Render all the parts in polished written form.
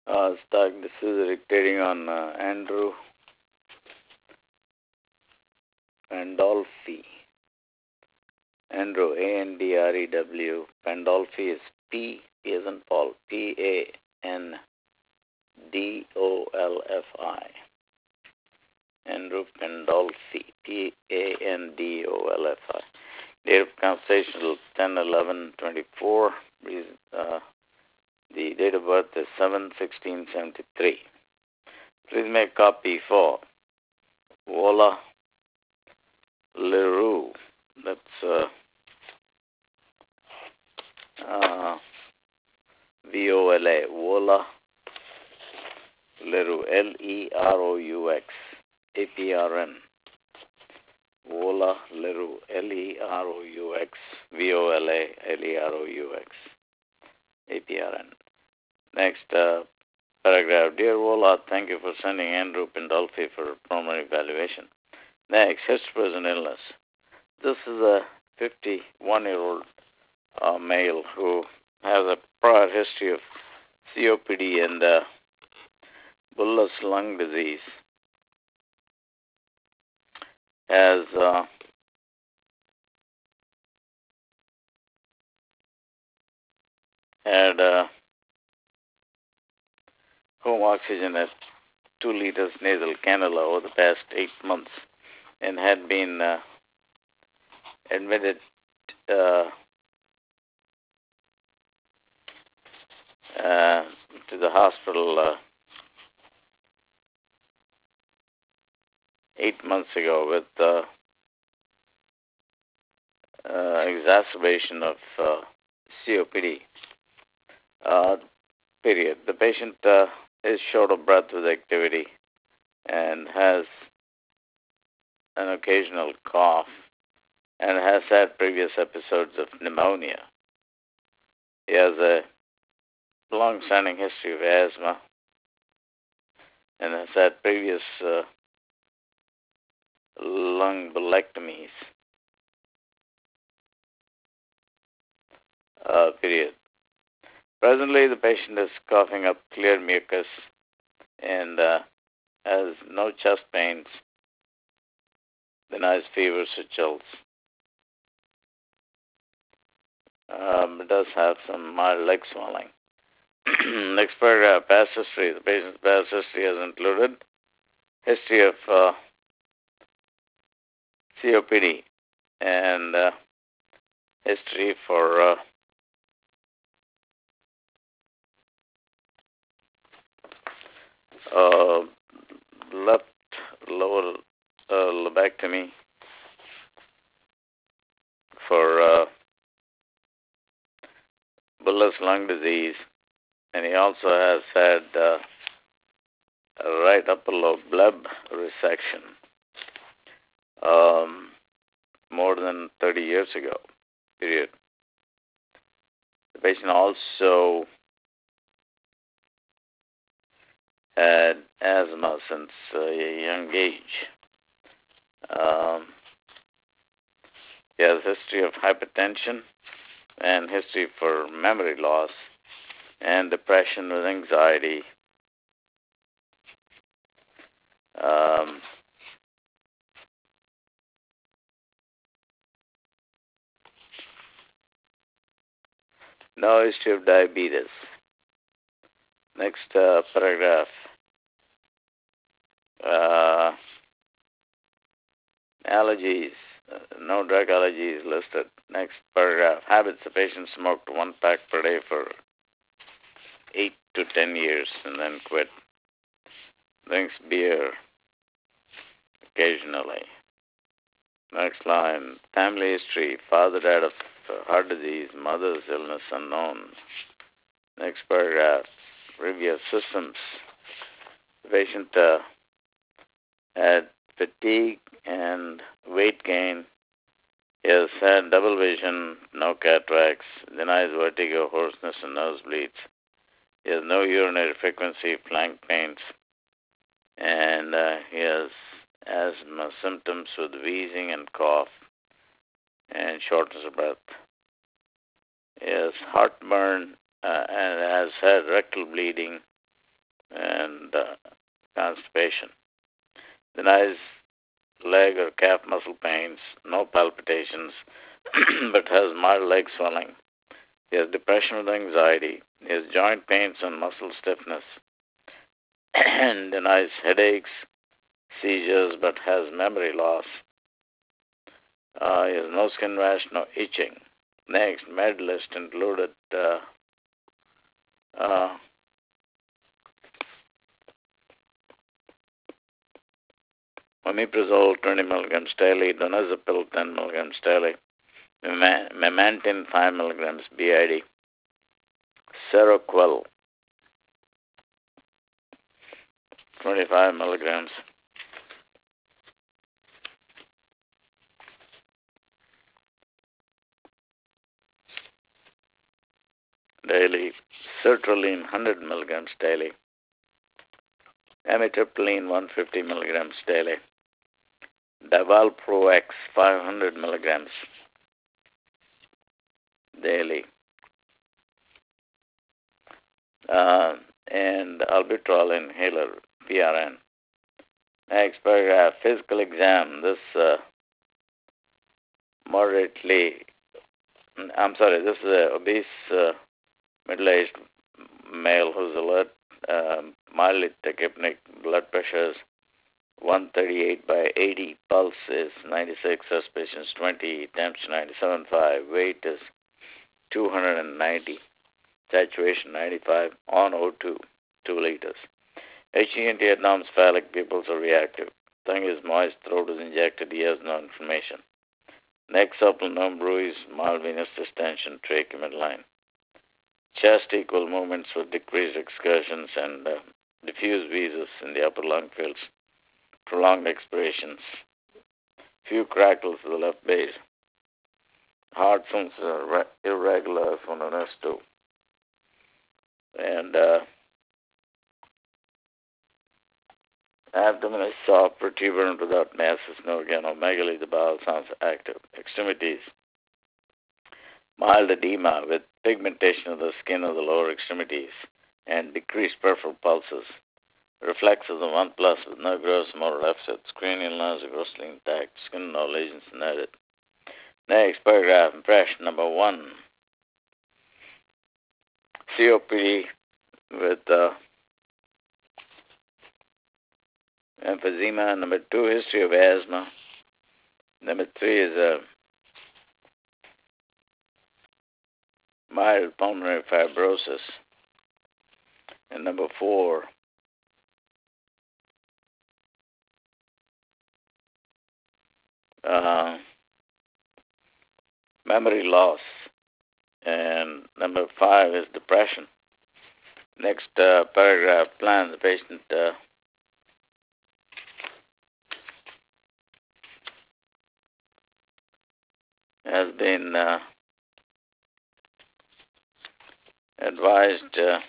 This is dictating on Andrew Pandolfi. Andrew, Andrew. Pandolfi is P as in Paul, Pandolfi. Andrew Pandolfi, Pandolfi. Date of conversation 10/11/24. The date of birth is 7/16/73. Please make copy for Vola Leroux. That's VOLA. Vola Leroux. LEROUX. APRN. Vola Leroux. LEROUX. VOLA LEROUX. APRN. Next paragraph. Dear Vola, thank you for sending Andrew Pandolfi for preliminary evaluation. Next, history present illness. This is a 51-year-old male who has a prior history of COPD and bullous lung disease. Has had home oxygen at 2 liters nasal cannula over the past 8 months and had been admitted to the hospital 8 months ago with exacerbation of COPD. Period. The patient is short of breath with activity and has an occasional cough and has had previous episodes of pneumonia. He has a long-standing history of asthma and has had previous lung bulectomies. Period. Presently, the patient is coughing up clear mucus and has no chest pains, denies fevers or chills. It does have some mild leg swelling. Next paragraph, past history. The patient's past history has included history of COPD and history for left lower lobectomy, for bullous lung disease, and he also has had a right upper lobe bleb resection more than 30 years ago, period. The patient also had asthma since a young age. He has a history of hypertension and history for memory loss and depression with anxiety. No history of diabetes. Next paragraph. Allergies. No drug allergies listed. Next paragraph. Habits. The patient smoked 1 pack per day for 8 to 10 years and then quit. Drinks beer occasionally. Next line. Family history. Father died of heart disease. Mother's illness unknown. Next paragraph. Review of systems. The patient had fatigue and weight gain. He has had double vision, no cataracts, denies vertigo, hoarseness, and nosebleeds. He has no urinary frequency, flank pains, and he has asthma symptoms with wheezing and cough and shortness of breath. He has heartburn and has had rectal bleeding and constipation. Denies leg or calf muscle pains, no palpitations, but has mild leg swelling. He has depression with anxiety. He has joint pains and muscle stiffness, and denies headaches, seizures, but has memory loss. He has no skin rash, no itching. Next, med list included omeprazole 20 milligrams daily, donazepam 10 milligrams daily, memantine 5 milligrams BID, Seroquel 25 milligrams, daily, sertraline 100 milligrams daily, amitriptyline 150 milligrams daily, Divalproex 500 milligrams daily, and albuterol inhaler PRN. Next paragraph, physical exam. This this is an obese middle-aged male who's alert, mildly tachypnic, blood pressure is 138/80, pulse is 96, suspicions 20, temps 97.5, weight is 290, saturation 95, on O2, 2 liters. HENT anormsphalic, pupils are reactive. Tongue is moist, throat is injected, he has no inflammation. Neck supple, no bruise, mild venous distension, trachea midline. Chest equal movements with decreased excursions and diffuse wheezes in the upper lung fields. Prolonged expirations. Few crackles of the left base. Heart sounds are irregular from an S2. And abdomen is soft, protuberant without masses, no organomegaly. The bowel sounds active. Extremities. Mild edema with pigmentation of the skin of the lower extremities and decreased peripheral pulses. Reflexes of 1+ with no gross motor upsets. Cranial nerves are grossly intact. Skin no lesions netted. Next paragraph, impression number 1. COPD with emphysema. Number 2, history of asthma. Number 3 is mild pulmonary fibrosis. And number 4, memory loss. And number 5 is depression. Next paragraph, plan. The patient has been advised to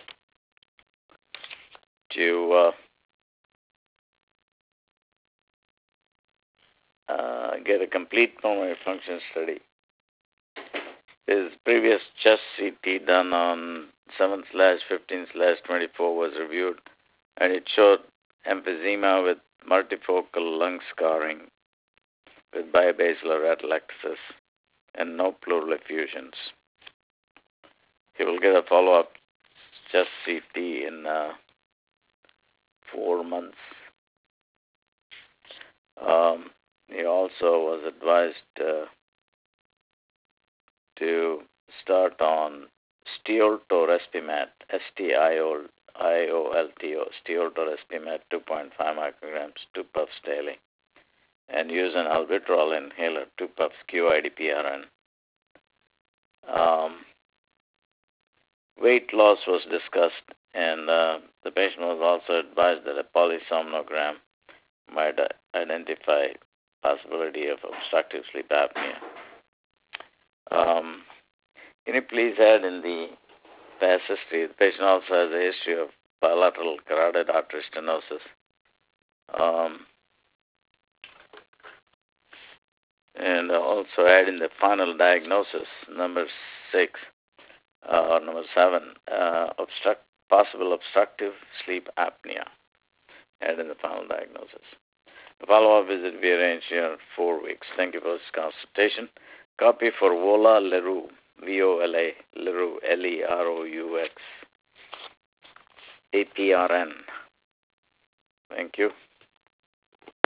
get a complete pulmonary function study. His previous chest CT done on 7/15/24 was reviewed, and it showed emphysema with multifocal lung scarring with biobasilar atelectasis and no pleural effusions. He will get a follow-up chest CT in 4 months. He also was advised to start on Stiolto-Respimat, STIOLTO, Stiolto-Respimat 2.5 micrograms, 2 puffs daily, and use an albuterol inhaler, 2 puffs QID-PRN. Weight loss was discussed, and the patient was also advised that a polysomnogram might identify possibility of obstructive sleep apnea. Can you please add in the past history, the patient also has a history of bilateral carotid artery stenosis. And also add in the final diagnosis, number 6, or number 7, possible obstructive sleep apnea. Add in the final diagnosis. The follow-up visit we arranged here 4 weeks. Thank you for this consultation. Copy for Vola Leroux, V-O-L-A, Leroux, L-E-R-O-U-X, A-P-R-N. Thank you.